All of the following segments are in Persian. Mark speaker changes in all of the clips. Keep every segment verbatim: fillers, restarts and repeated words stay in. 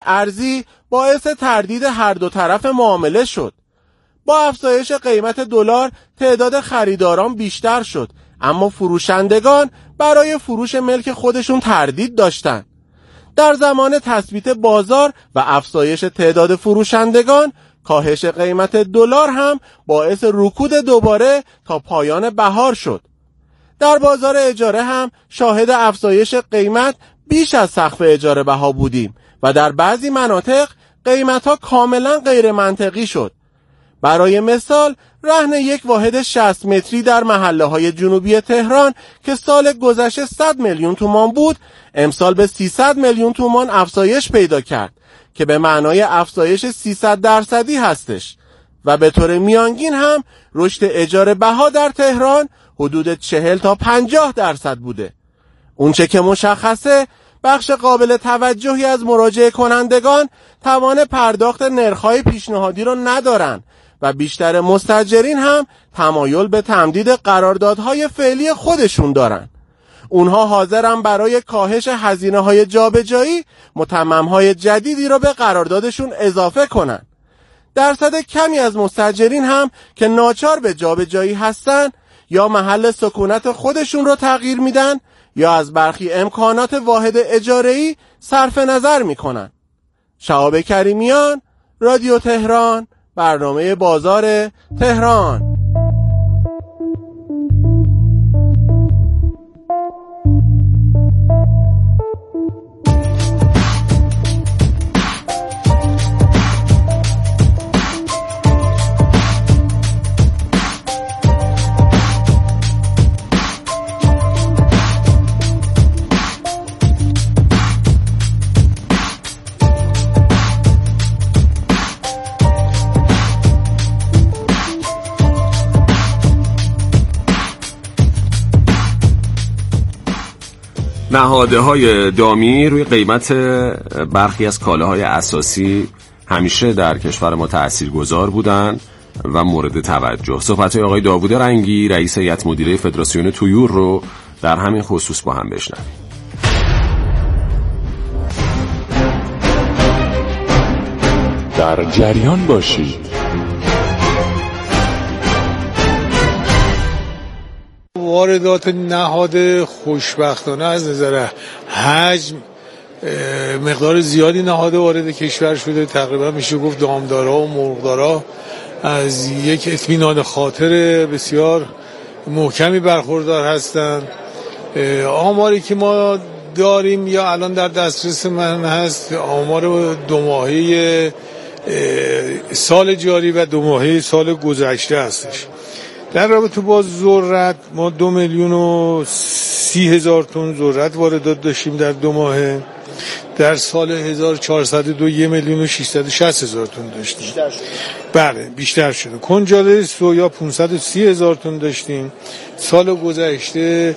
Speaker 1: ارزی باعث تردید هر دو طرف معامله شد. با افزایش قیمت دلار تعداد خریداران بیشتر شد، اما فروشندگان برای فروش ملک خودشون تردید داشتند. در زمان تثبیت بازار و افزایش تعداد فروشندگان، کاهش قیمت دلار هم باعث رکود دوباره تا پایان بهار شد. در بازار اجاره هم شاهد افزایش قیمت بیش از سقف اجاره بها بودیم و در بعضی مناطق قیمت‌ها کاملا غیر منطقی شد. برای مثال رهن یک واحد شصت متری در محله‌های جنوبی تهران که سال گذشته صد میلیون تومان بود، امسال به سیصد میلیون تومان افزایش پیدا کرد که به معنای افزایش سیصد درصدی هستش و به طور میانگین هم رشد اجاره بها در تهران حدود چهل تا پنجاه درصد بوده. اونچه که مشخصه، بخش قابل توجهی از مراجعه کنندگان توان پرداخت نرخ‌های پیشنهادی رو ندارن و بیشتر مستاجرین هم تمایل به تمدید قراردادهای فعلی خودشون دارن. اونها حاضرن برای کاهش هزینه‌های جابجایی متمم‌های جدیدی رو به قراردادشون اضافه کنن. درصد کمی از مستاجرین هم که ناچار به جابجایی هستن یا محل سکونت خودشون رو تغییر میدن یا از برخی امکانات واحد اجاره‌ای صرف نظر میکنن. شهاب کریمیان، رادیو تهران، برنامه بازار تهران.
Speaker 2: نهادهای دامی روی قیمت برخی از کالاهای اساسی همیشه در کشور ما تاثیرگذار بودند و مورد توجه. صحبت‌های آقای داوود رنگی، رئیس هیئت مدیره فدراسیون طیور رو در همین خصوص با هم بشنویم.
Speaker 3: در جریان باشید.
Speaker 4: واردات نهاد خوشبختانه از نظر حجم مقدار زیادی نهاد وارد کشور شده. تقریبا میشه گفت دامدارا و مرغدارا از یک اطمینان خاطر بسیار محکمی برخوردار هستند. آماری که ما داریم یا الان در دسترس من هست آمار دو ماهه سال جاری و دو ماهه سال گذشته هستش. در رابطه با ذرت ما دو میلیون و سی هزار تن ذرت واردات داشتیم در دو ماهه. در سال هزار و چهارصد و دو یک میلیون و ششصد و شصت هزار تن داشتیم. بیشتر شده. بله بیشتر شده. کنجاله سویا پانصد و سی هزار تن داشتیم. سال گذشته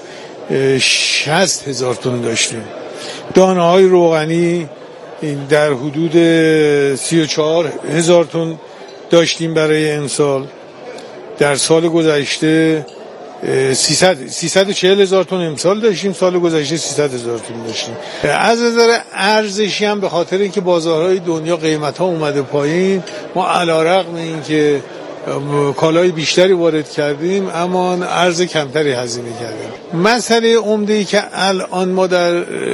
Speaker 4: شصت هزار تن داشتیم. دانه های روغنی در حدود سی و چهار هزار تن داشتیم برای امسال. در سال گذشته سیصد و چهل هزار تن امسال داشتیم، سال گذشته سیصد هزار تن داشتیم. از نظر ارزشی هم به خاطر اینکه بازارهای دنیا قیمت‌ها اومده پایین، ما علی‌رغم اینکه کالای بیشتری وارد کردیم اما ارز کمتری هزینه کردیم. مسئله عمده‌ای که الان ما در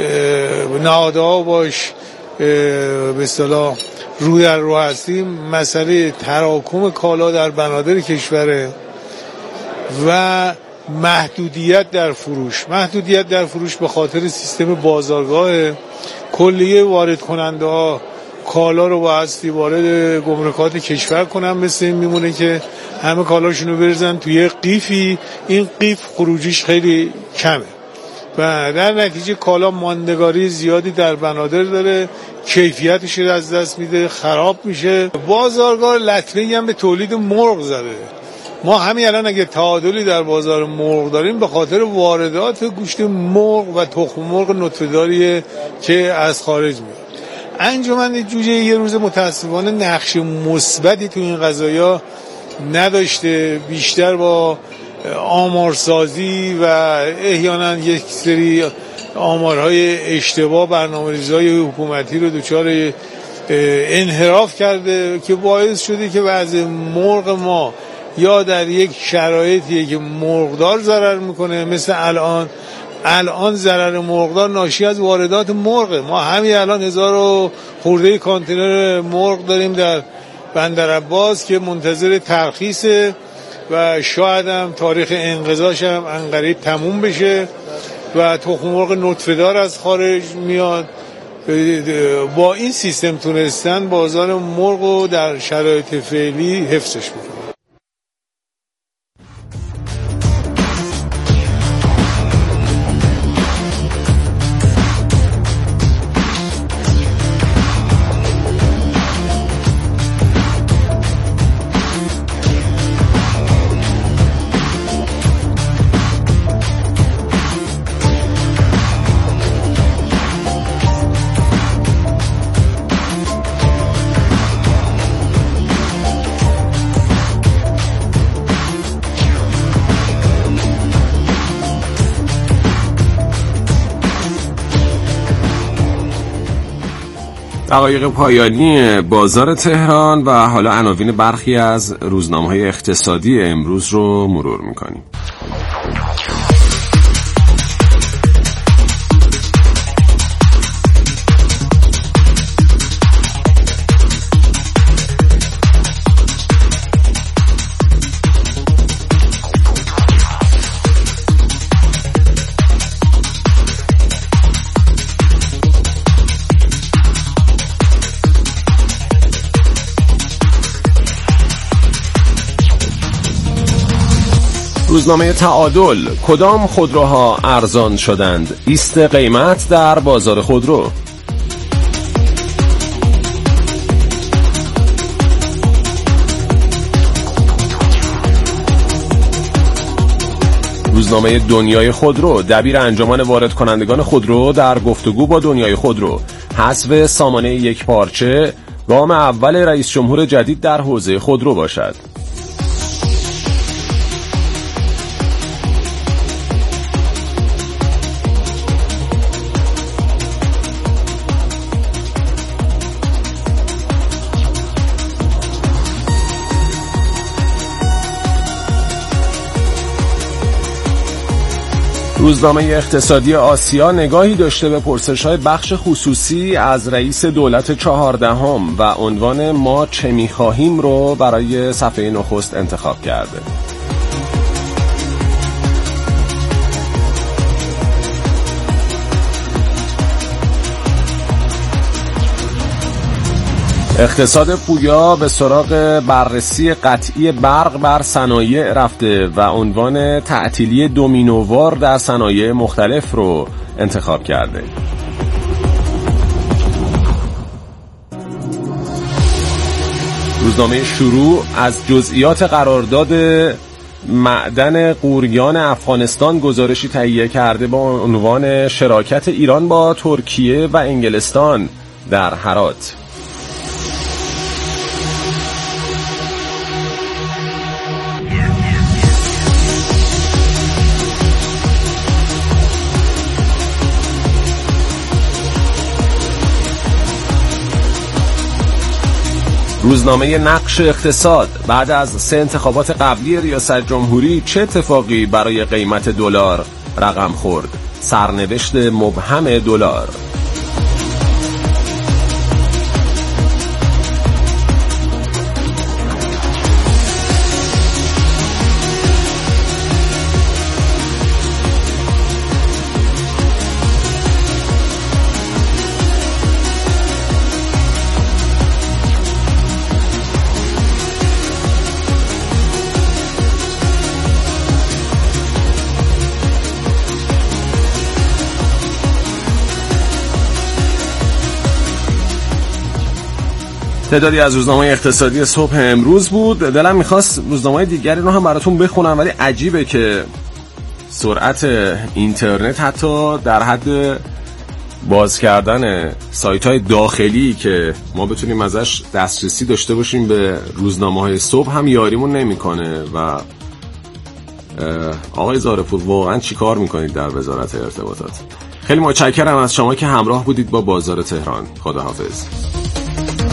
Speaker 4: نهادها باش به اصطلاح روی در رو هستیم مسئله تراکم کالا در بنادر کشوره و محدودیت در فروش. محدودیت در فروش به خاطر سیستم بازارگاه کلیه وارد کننده ها کالا رو بایستی وارد گمرکات کشور کنن، مثل این میمونه که همه کالاشون رو بریزن توی قیفی، این قیف خروجیش خیلی کمه و در نتیجه کالا ماندگاری زیادی در بنادر داره، کیفیتش رو از دست میده، خراب میشه. بازارگاه لطمه‌ای هم به تولید مرغ زده. ما همین الان اگه تعادلی در بازار مرغ داریم به خاطر واردات گوشت مرغ و تخم مرغ نطفه‌داریه که از خارج میاد. انجمن جوجه یه روز متاسفانه نقش مثبتی تو این قضایا نداشته، بیشتر با آمارسازی و احیانا یک سری آمارهای اشتباه برنامه‌ریزی‌های حکومتی رو دچار انحراف کرده که باعث شده که وضع مرغ ما یا در یک شرایطیه که مرغدار ضرر میکنه، مثل الان الان ضرر مرغدار ناشی از واردات مرغ. ما همین الان هزار و خورده کانتینر مرغ داریم در بندر عباس که منتظر ترخیصه و شاید هم تاریخ انقضاش هم انقریب تموم بشه و تخم مرغ نطفه‌دار از خارج میاد. با این سیستم تونستن بازار مرغ رو در شرایط فعلی حفظش بکنن.
Speaker 2: دقایق پایانی بازار تهران و حالا عناوین برخی از روزنامه‌های اقتصادی امروز رو مرور می‌کنیم. روزنامه تعادل: کدام خودروها ارزان شدند؟ ایست قیمت در بازار خودرو. روزنامه دنیای خودرو: دبیر انجمن وارد کنندگان خودرو در گفتگو با دنیای خودرو. حذف سامانه یک پارچه گام اول رئیس جمهور جدید در حوزه خودرو باشد. روزنامه اقتصادی آسیا نگاهی داشته به پرسش‌های بخش خصوصی از رئیس دولت چهاردهم و عنوان ما چه می‌خواهیم رو برای صفحه نخست انتخاب کرده. اقتصاد پویا به سراغ بررسی قطعی برق بر صنایع رفته و عنوان تعطیلی دومینووار در صنایع مختلف رو انتخاب کرده. روزنامه شروع از جزئیات قرارداد معدن قوریان افغانستان گزارشی تهیه کرده با عنوان شراکت ایران با ترکیه و انگلستان در هرات. روزنامه نقش اقتصاد: بعد از سه انتخابات قبلی ریاست جمهوری چه اتفاقی برای قیمت دلار رقم خورد؟ سرنوشت مبهم دلار. تعدادی از روزنامه‌های اقتصادی صبح امروز بود. دلم می‌خواست روزنامه‌های دیگری رو هم براتون بخونم، ولی عجیبه که سرعت اینترنت حتی در حد باز کردن سایت‌های داخلی که ما بتونیم ازش دسترسی داشته باشیم به روزنامه‌های صبح هم یاریمون نمی‌کنه. و آقای زارع‌پور واقعا چیکار می‌کنید در وزارت ارتباطات؟ خیلی متشکرم از شما که همراه بودید با بازار تهران. خداحافظ.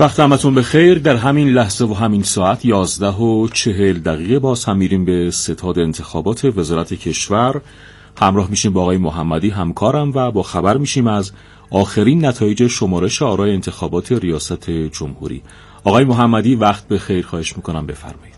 Speaker 5: وقت همتون بخیر. در همین لحظه و همین ساعت یازده و چهل دقیقه باز هم میریم به ستاد انتخابات وزارت کشور. همراه میشیم با آقای محمدی همکارم و با خبر میشیم از آخرین نتایج شمارش آرای انتخابات ریاست جمهوری. آقای محمدی وقت بخیر، خواهش میکنم بفرمایید.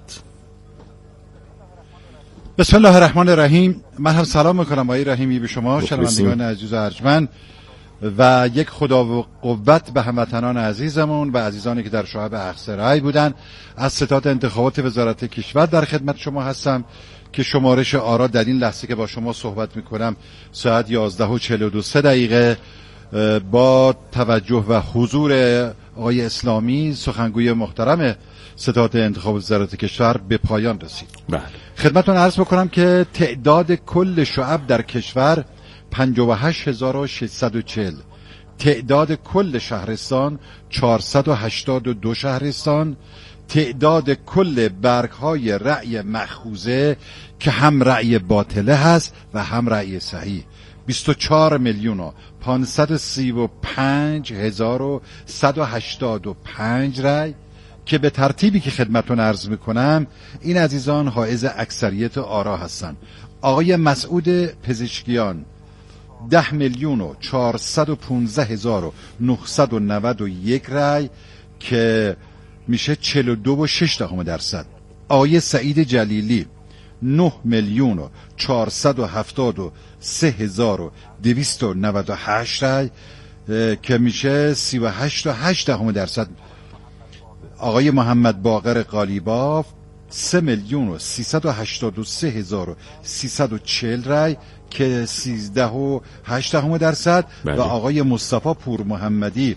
Speaker 6: بسم الله الرحمن الرحیم. من هم سلام میکنم آقای رحیمی به شما شنوندگان عزیز و ارجمند و یک خدا و قوت به هموطنان عزیزمون و عزیزانی که در شعب اخذ رأی بودن. از ستاد انتخابات وزارت کشور در خدمت شما هستم که شمارش آرا در این لحظه که با شما صحبت میکنم ساعت یازده و چهل و دو دقیقه با توجه و حضور آقای اسلامی سخنگوی محترم ستاد انتخابات وزارت کشور به پایان رسید.
Speaker 5: بله.
Speaker 6: خدمتتون عرض بکنم که تعداد کل شعب در کشور پنجاه و هشت هزار و ششصد و چهل، تعداد کل شهرستان چهارصد و هشتاد و دو شهرستان، تعداد کل برگ‌های رأی مأخوذه که هم رأی باطله هست و هم رأی صحیح بیست و چهار میلیون و پانصد و سی و پنج هزار و صد و هشتاد و پنج رأی که به ترتیبی که خدمتتون عرض میکنم این عزیزان حائز اکثریت آرا هستند. آقای مسعود پزشکیان ده میلیون و چهارصد و پونزده هزار و نهصد و نود و یک رأی که میشه چهل و دو و شش دهم درصد. آقای سعید جلیلی نه میلیون و چهارصد و هفتاد و سه هزار و دویست و نود و هشت رأی که میشه سی و هشت و هشت دهم درصد. آقای محمد باقر قالیباف سه میلیون و سیصد و هشتاد و سه هزار و سیصد و چهل رأی که سیزده و هشت دهم درصد و آقای مصطفی پور محمدی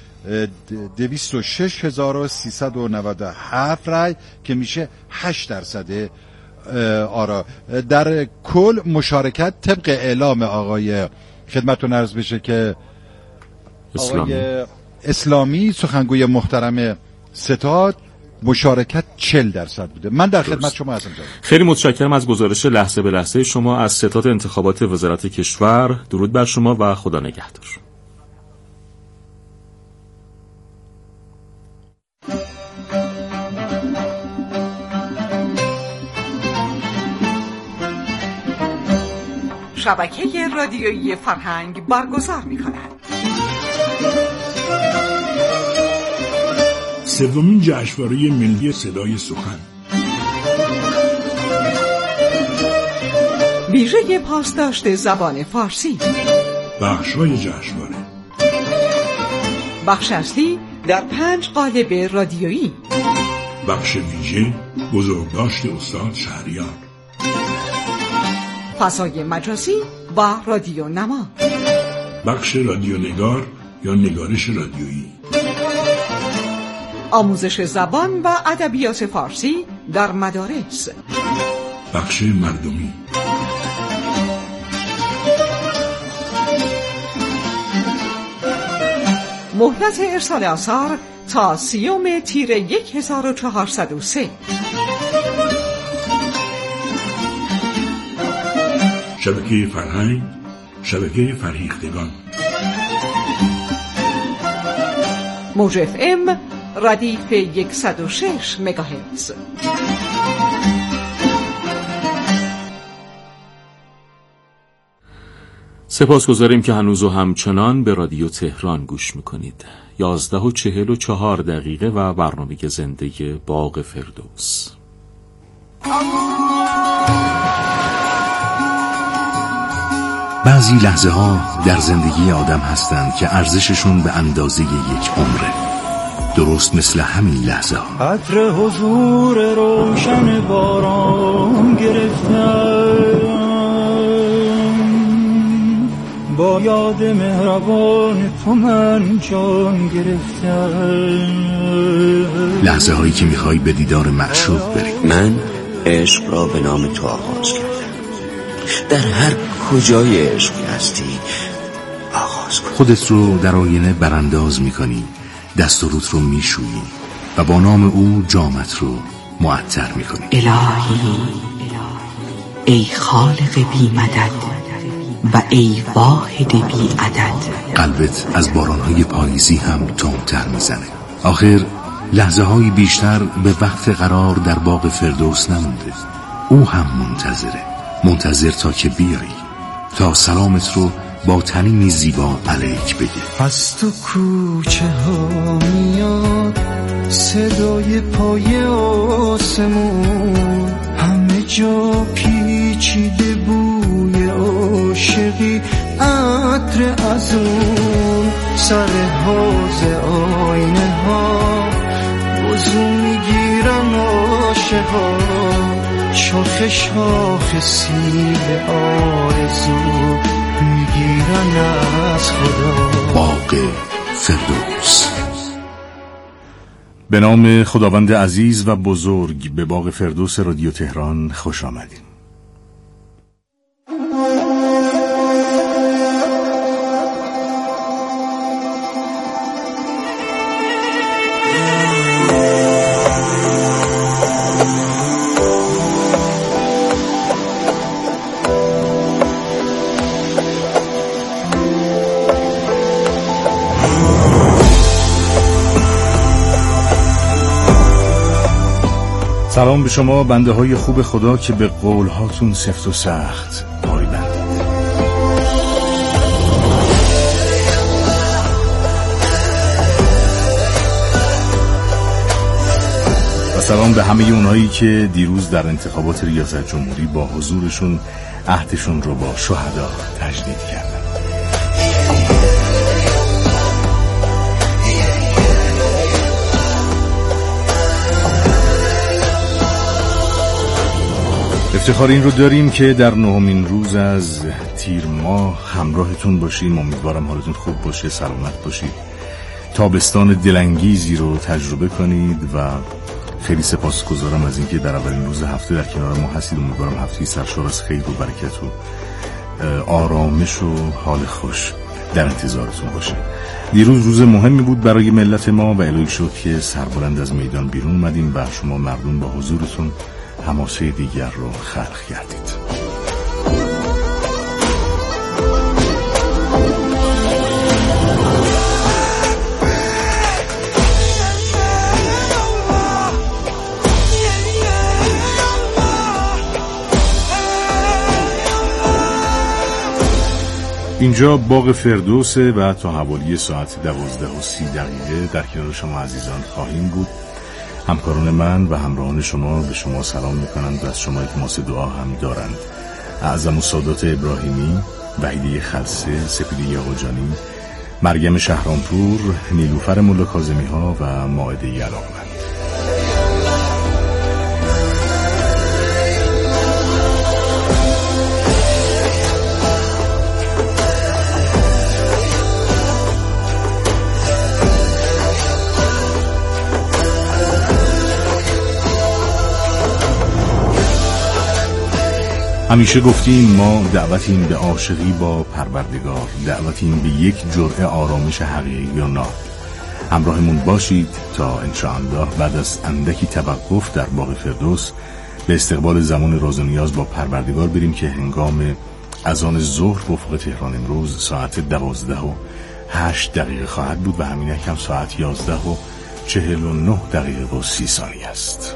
Speaker 6: دویست و شش هزار و سیصد و نود و هفت رأی که میشه هشت درصد آرا. در کل مشارکت طبق اعلام آقای خدمتتون عرض بشه که
Speaker 5: اسلامی.
Speaker 6: آقای اسلامی سخنگوی محترم ستاد مشارکت چهل درصد بوده. من در خدمت شما هستم.
Speaker 5: خیلی متشکرم از گزارش لحظه به لحظه شما از ستاد انتخابات وزارت کشور. درود بر شما و خدا نگهدار.
Speaker 7: شبکه رادیویی فرهنگ برگزار می‌کند.
Speaker 8: سومین جشنواره ملی صدای سخن،
Speaker 7: ویژه پاسداشت زبان فارسی،
Speaker 8: بخش‌های جشنواره،
Speaker 7: بخش اصلی در پنج قالب رادیویی،
Speaker 8: بخش ویژه بزرگداشت استاد شهریار،
Speaker 7: فضای مجازی و رادیو نما،
Speaker 8: بخش رادیو نگار یا نگارش رادیویی،
Speaker 7: آموزش زبان و ادبیات فارسی در مدارس،
Speaker 8: بخش مردمی،
Speaker 7: مهلت ارسال آثار تا سیوم تیر یک هزار و چهارصد و سه.
Speaker 8: شبکه فرهنگ، شبکه فرهیختگان،
Speaker 7: موج اف ام ردیف صد و شش مگاهرتز.
Speaker 5: سپاسگزاریم که هنوز و همچنان به رادیو تهران گوش میکنید. یازده و چهل و چهار دقیقه و برنامه زنده باغ فردوس.
Speaker 9: بعضی لحظه ها در زندگی آدم هستند که ارزششون به اندازه یک عمره، درست مثل همین لحظه ها.
Speaker 10: عطر حضور روشن باران گرفتم، با یاد مهربان تو من جان گرفتم.
Speaker 9: لحظه هایی که میخوای به دیدار معشوق بری.
Speaker 11: من عشق را به نام تو آغاز کردم، در هر کجای عشق هستی آغاز کن.
Speaker 9: خودت رو در آینه برانداز میکنی، دست و روت رو میشویی و با نام او جامت رو معطر میکنی.
Speaker 12: الهی ای خالق بی مدد و ای واحد بی عدد.
Speaker 9: قلبت از بارانهای پاییزی هم تندتر میزنه. آخر لحظه های بیشتر به وقت قرار در باغ فردوس نمونده. او هم منتظره، منتظر تا که بیایی، تا سلامت رو با تنینی زیبا علیک بگه.
Speaker 10: از تو کوچه ها میاد صدای پای آسمون، همه جا پیچیده بوی عاشقی، عطر از اون سر حوض آینه ها، وضو میگیرن عاشقا، شاخ شاخ سیب آرزو میگیرن از خدا.
Speaker 9: باغ فردوس.
Speaker 13: به نام خداوند عزیز و بزرگ، به باغ فردوس رادیو تهران خوش آمدید. سلام به شما بنده های خوب خدا که به قول هاتون سفت و سخت پای بندید. و سلام به همه اونهایی که دیروز در انتخابات ریاست جمهوری با حضورشون عهدشون رو با شهدا تجدید کردن. افتخار این رو داریم که در نهمین روز از تیر ماه همراهتون باشیم. امیدوارم حالتون خوب باشه، سلامت باشید، تابستان دلانگیزی رو تجربه کنید و خیلی سپاسگزارم از اینکه در اولین روز هفته در کنار ما هستید. امیدوارم هفته سرشار از خیر و برکت و آرامش و حال خوش در انتظارتون باشه. دیروز روز مهمی بود برای ملت ما و الهی شد که سربلند از میدان بیرون اومدیم و شما مردم با حضورتون حماسه دیگر رو خلق کردید. اینجا باغ فردوسه و تا حوالی ساعت دوازده و سی دقیقه در کنار شما عزیزان خواهیم بود. همکاران من و همراهان شما به شما سلام میکنند و از شما التماس دعا هم دارند. اعظم السادات ابراهیمی، وحیده خلصه، سپیده آقاجانی، مریم شهرامپور، نیلوفر ملا کاظمی ها و مائده علاقمند. همیشه گفتیم ما دعوتیم به عاشقی با پروردگار، دعوتیم به یک جرعه آرامش حقیقی و ناب. همراهمون باشید تا انشاءالله بعد از اندکی توقف در باغ فردوس به استقبال زمان راز و نیاز با پروردگار بریم که هنگام اذان ظهر به افق تهران امروز ساعت دوازده و هشت دقیقه خواهد بود و همین هم ساعت یازده و چهل و نه دقیقه و سی ثانیه است.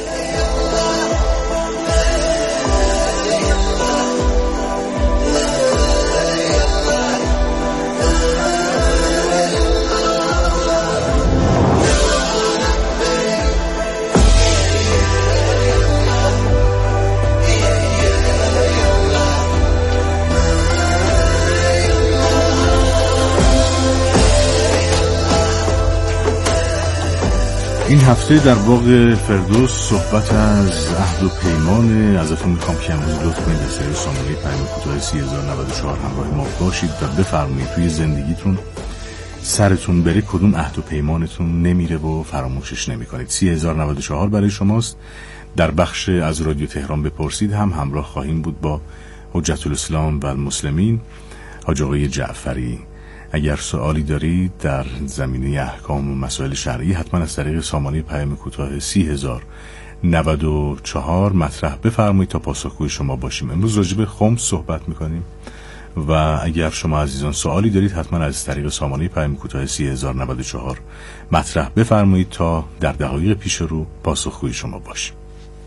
Speaker 13: این هفته در باغ فردوس صحبت از عهد و پیمان. ازتون میخوام که امروز لطف کنید از سری سامانه پیام کوتاه سی هزار و نود و چهار همراه ما باشید و بفرمایید توی زندگیتون سرتون بره کدوم عهد و پیمانتون نمیره و فراموشش نمیکنید. سی هزار و نود و چهار برای شماست. در بخش از رادیو تهران بپرسید هم همراه خواهیم بود با حجت الاسلام و المسلمین حاج آقای جعفری. اگر سوالی دارید در زمینه احکام و مسائل شرعی حتما از طریق سامانه پیام کوتاه سی هزار و نود و چهار مطرح بفرمایید تا پاسخگوی شما باشیم. امروز راجع به خمس صحبت میکنیم و اگر شما عزیزان سوالی دارید حتما از طریق سامانه پیام کوتاه سی هزار و نود و چهار مطرح بفرمایید تا در دقایق پیش رو پاسخگوی شما باشیم.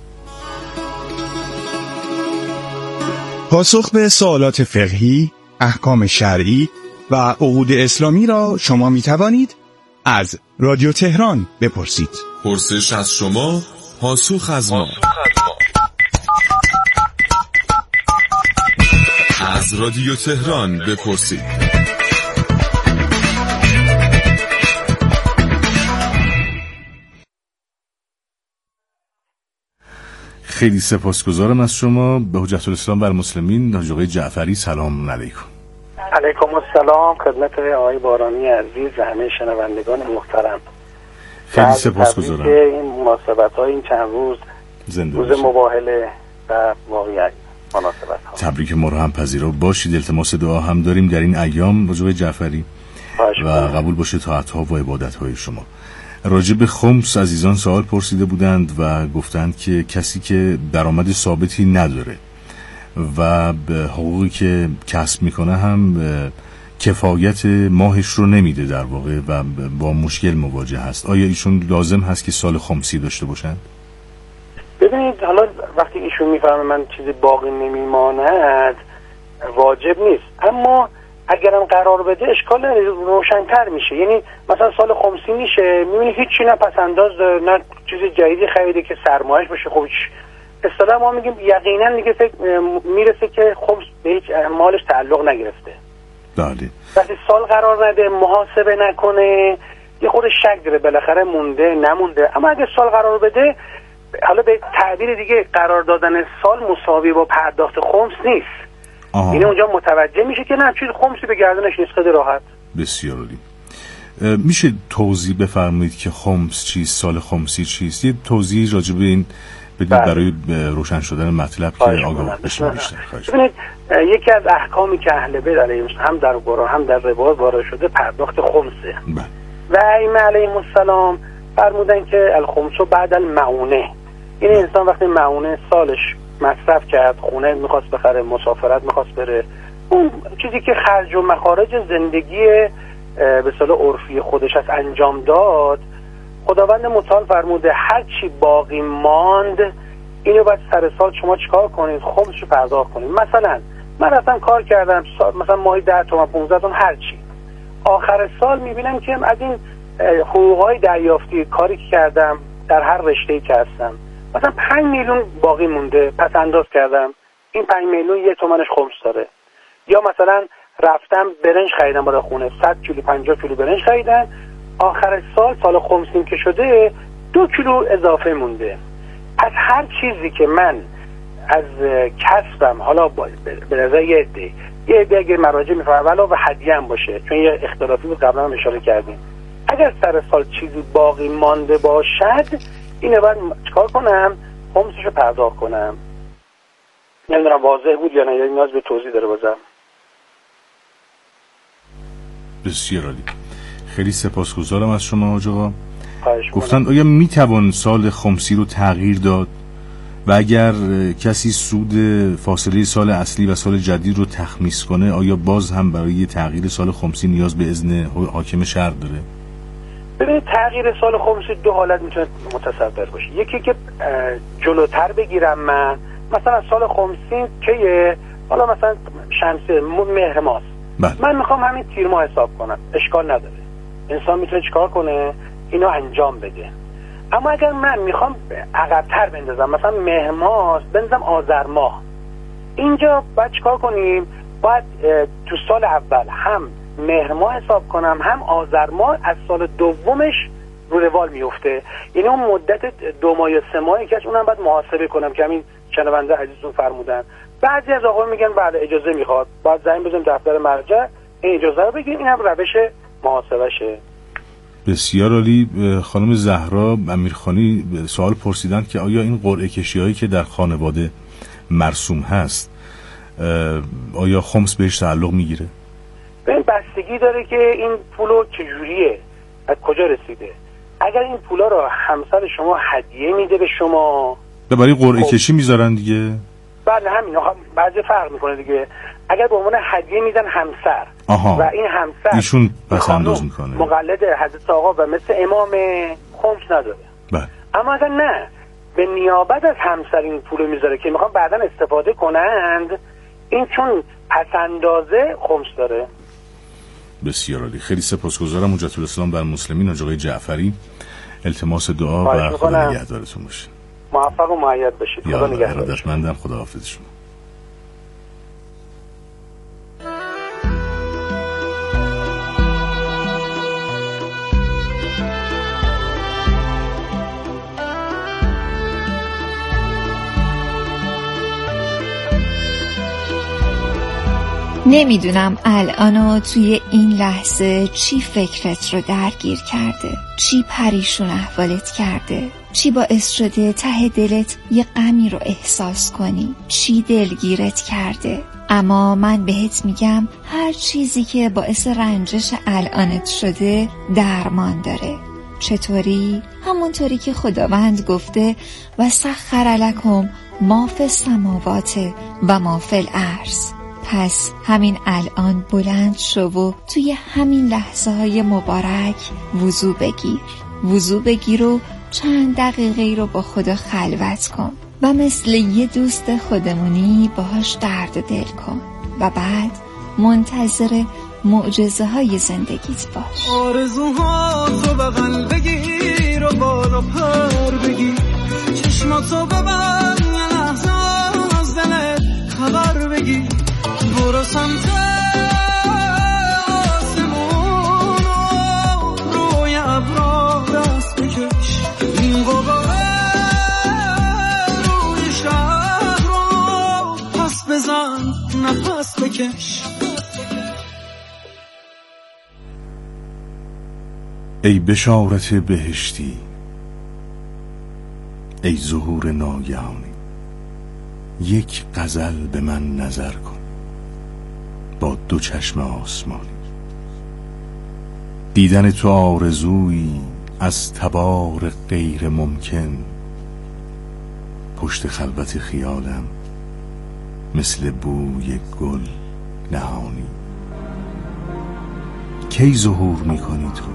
Speaker 14: پاسخ به سوالات فقهی، احکام شرعی و عقود اسلامی را شما می توانید از رادیو تهران بپرسید.
Speaker 15: پرسش از شما، پاسخ از ما. از رادیو تهران بپرسید.
Speaker 13: خیلی سپاسگزارم از شما. به حجت الاسلام و المسلمین حاج آقای جعفری سلام علیکم.
Speaker 16: علیکم السلام خدمت آقای بارانی عزیز و همه شنوندگان محترم.
Speaker 13: خیلی سپاسگزارم.
Speaker 16: این مناسبت‌ها این چند روز روز مباهله و واقعی مناسبت‌ها.
Speaker 13: تبریک ما رو هم پذیرا باشید. التماس دعا هم داریم در این ایام حاج آقای جعفری و قبول باشه طاعت‌ها و عبادت‌های شما. راجع به خمس عزیزان سوال پرسیده بودند و گفتند که کسی که درآمد ثابتی نداره و به حقوقی که کسب میکنه هم کفایت ماهش رو نمیده در واقع و با مشکل مواجه هست، آیا ایشون لازم هست که سال خمسی داشته باشند؟
Speaker 16: ببینید حالا وقتی ایشون میفهمه من چیزی باقی نمیماند واجب نیست، اما اگرم قرار بده اشکال روشن‌تر میشه. یعنی مثلا سال خمسی میشه میبینی هیچی نه پس انداز نه چیز جدیدی خریده که سرمایه‌اش بشه، خب اصطلاحاً ما میگیم یقینا دیگه فکر میرسه که خمس به هیچ مالش تعلق نگرفته.
Speaker 13: بله.
Speaker 16: وقتی سال قرار نده محاسبه نکنه یه خود شک داره بالاخره مونده نمونده، اما اگه سال قرار بده حالا به تعبیر دیگه قرار دادن سال مساوی با پرداخت خمس نیست. یعنی اونجا متوجه میشه که نه چیز خمسی به گردنش نیست، خیلی راحت.
Speaker 13: بسیار عالی. میشه توضیح بفرمایید که خمس چیست، سال خمسی چیست؟ یه توضیح راجع به این بدید برای روشن شدن مطلب که آگاه بشیم بیشتر.
Speaker 16: ببینید یکی از احکامی که اهل بیت علیهم هم در قرآن هم در روایات وارد شده پرداخت خمسه.
Speaker 13: بله.
Speaker 16: و ائمه علیهم السلام فرمودن که الخمس بعد المعونه، این انسان وقتی معونه سالش مصرف کرد، خونه میخواست بخره، مسافرت میخواست بره، اون چیزی که خرج و مخارج زندگی به اصطلاح عرفی خودش از انجام داد، خداوند متعال فرموده هر چی باقی ماند اینو باید سر سال شما چیکار کنید؟ خمسشو پرداخت کنید. مثلا من رفتم کار کردم مثلا ماهی ده تومن پانزده تومن هر چی، آخر سال میبینم که از این حقوقهای دریافتی کاری که کردم در هر رشته‌ای که هستم مثلا پنج میلیون باقی مونده، پس انداز کردم این پنج میلیون یک تومنش خمس داره. یا مثلا رفتم برنج خریدم برای خونه، صد کیلو پنجاه کیلو برنج خریدم، آخر سال سال خمسین که شده دو کیلو اضافه مونده. پس هر چیزی که من از کسبم حالا به نظر یه عده یه عده اگه مراجع میفرمایند ولی به هدیه هم باشه، چون یه اختلافی بود قبلا هم اشاره کردیم، اگر سر سال چیزی باقی مانده باشد اینو باید چیکار کنم؟ خمسشو پرداخت کنم. نمیدونم واضح بود یا نه، یا نیاز به توضیح داره بازم؟
Speaker 13: بسیار عالی. خیلی سپاسگزارم از شما حاج آقا. گفتند آیا میتوان سال خمسی رو تغییر داد و اگر کسی سود فاصله سال اصلی و سال جدید رو تخمیس کنه آیا باز هم برای تغییر سال خمسی نیاز به اذن حاکم شهر داره؟
Speaker 16: ببینید تغییر سال خمسی دو حالت میتونه متصور باشه. یکی که جلوتر بگیرم من مثلا سال خمسی که حالا مثلا شمسی مهر ماست، من میخوام همین تیر ماه حساب کنم، اشکال نداره، انسان میتونه چیکار کنه اینو انجام بده. اما اگر من میخوام عقب‌تر بندازم مثلا مهر ماه بندازم آذر ماه، اینجا باید چیکار کنیم؟ باید تو سال اول هم مهر ماه حساب کنم هم آذر ماه، از سال دومش رو روال میفته، یعنی اون مدت دو ماه یا سه ماهی که اونم باید محاسبه کنم که همین شنونده عزیزتون فرمودن. بعضی از آقایون میگن بله اجازه میخواد، باید زنگ بزنیم دفتر مرجع این اجازه رو بگیریم، این هم روش محاسبه شه.
Speaker 13: بسیار عالی. خانم زهرا امیرخانی سوال پرسیدند که آیا این قرعه کشی هایی که در خانواده مرسوم هست آیا خمس بهش تعلق میگیره؟
Speaker 16: به این بستگی داره که این پولو چجوریه، از کجا رسیده. اگر این پولا رو همسر شما هدیه میده به شما
Speaker 13: برای قرعه کشی میذارن دیگه.
Speaker 16: بله همین، بعضی فرق میکنه دیگه. اگر به عنوان هدیه میدن همسر
Speaker 13: آها.
Speaker 16: و این همسر
Speaker 13: ایشون پس انداز میکنه
Speaker 16: مقلد حضرت آقا و مثل امام خمس نداره.
Speaker 13: بله.
Speaker 16: اما اگر نه به نیابت از همسر این پول میذاره که میخوان بعدا استفاده کنند، این چون پس اندازه خمس داره.
Speaker 13: بسیار عالی. خیلی سپاسگزارم حجت الاسلام بر مسلمین آقای جعفری. التماس دعا و خدا نگهدارتون باشه.
Speaker 16: موفق و مؤید باشید. خدا نگهدار.
Speaker 13: ارادتمندم. خداحافظ شما.
Speaker 17: نمیدونم الان توی این لحظه چی فکرت رو درگیر کرده، چی پریشون احوالت کرده، چی باعث شده ته دلت یه غمی رو احساس کنی، چی دلگیرت کرده. اما من بهت میگم هر چیزی که باعث رنجش الانت شده درمان داره. چطوری؟ همونطوری که خداوند گفته و سخر لکم ما فی السماوات و ما فی الارض. پس همین الان بلند شو و توی همین لحظه های مبارک وضو بگیر وضو بگیر و چند دقیقه رو با خدا خلوت کن و مثل یه دوست خودمونی باهاش درد دل کن و بعد منتظر معجزه های زندگیت باش.
Speaker 10: آرزوهاتو بغل بگیر و بالا پر بگیر، چشماتو ببند یه لحظه از دلت خبر بگیر، برو سمت آسمون و روی ابرا دست بکش، این غباره روی شهر رو پس بزن نفس بکش.
Speaker 13: ای بشارت بهشتی، ای ظهور ناگهانی، یک غزل به من نظر کن با دو چشم آسمانی. دیدن تو آرزویی از تبار غیر ممکن، پشت خلوت خیالم مثل بوی گل نهانی. کی ظهور میکنی تو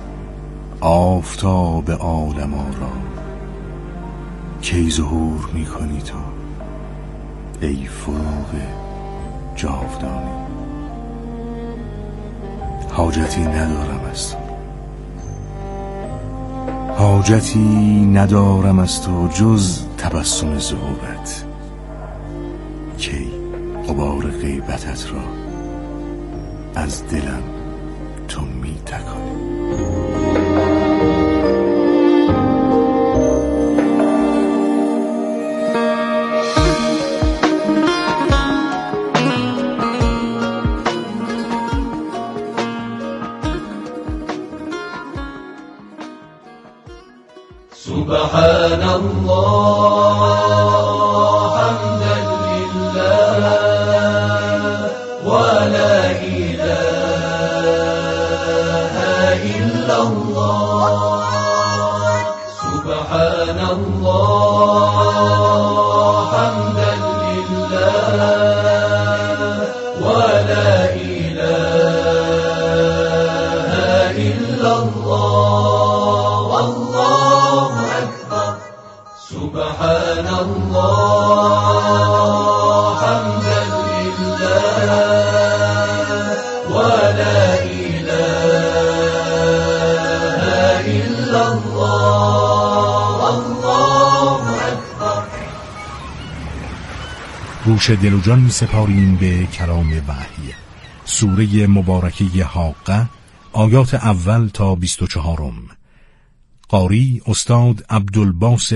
Speaker 13: آفتاب عالم آرا، کی ظهور میکنی تو ای فروغ جاودانی. حاجتی ندارم از تو، حاجتی ندارم از تو جز تبسم ظهورت، کی غبار غیبتت را از دلم تو می تکانی.
Speaker 10: سبحان الله حمدا لله ولا إله إلا الله. سبحان الله حمدا لله ولا إله إلا الله والله أكبر. سبحان الله حمدا لله ولا إله إلا الله والله أكبر.
Speaker 14: گوش دل و جان می سپاریم به کلام وحی، سوره مبارکه حاقه، آیات اول تا بیست و چهارم. قاری استاد عبدالباسط